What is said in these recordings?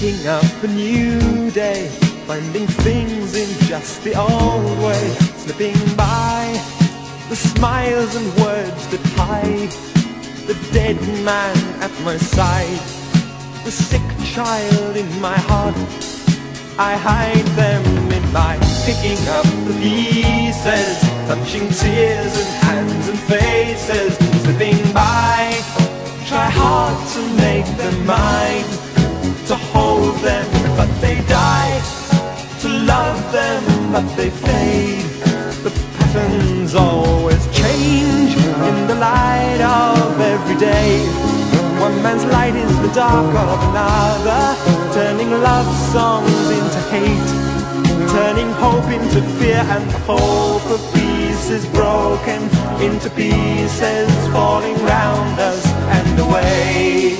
Picking up a new day, finding things in just the old way, slipping by the smiles and words that hide the dead man at my side, the sick child in my heart. I hide them in my picking up the pieces, touching tears and hands and faces, slipping by. Try hard to make them mine, to hold them, but they die, to love them, but they fade. The patterns always change in the light of every day. One man's light is the dark of another, turning love songs into hate, turning hope into fear, and the hope of peace is broken into pieces, falling round us and away.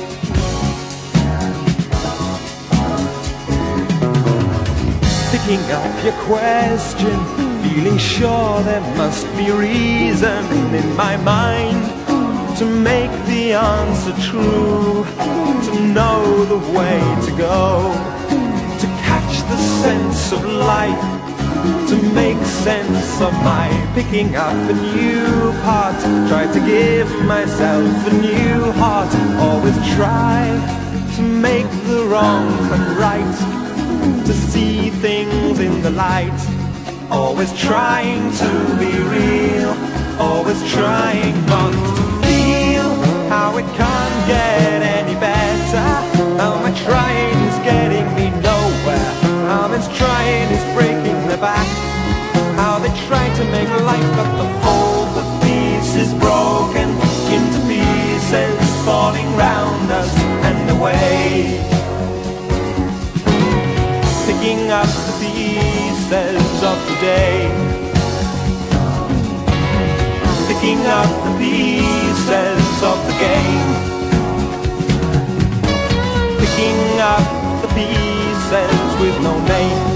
Picking up your question, feeling sure there must be reason in my mind to make the answer true, to know the way to go, to catch the sense of life, to make sense of my picking up a new part. Try to give myself a new heart, always try to make the wrong come right, to see things in the light, always trying to be real, always trying not to feel how it can't get any better. How my trying is getting me nowhere, how man's trying is breaking their back, how they try to make life, but the whole the piece is broken into pieces, falling round us and away. Picking up the pieces of today, picking up the pieces of the game, picking up the pieces with no name.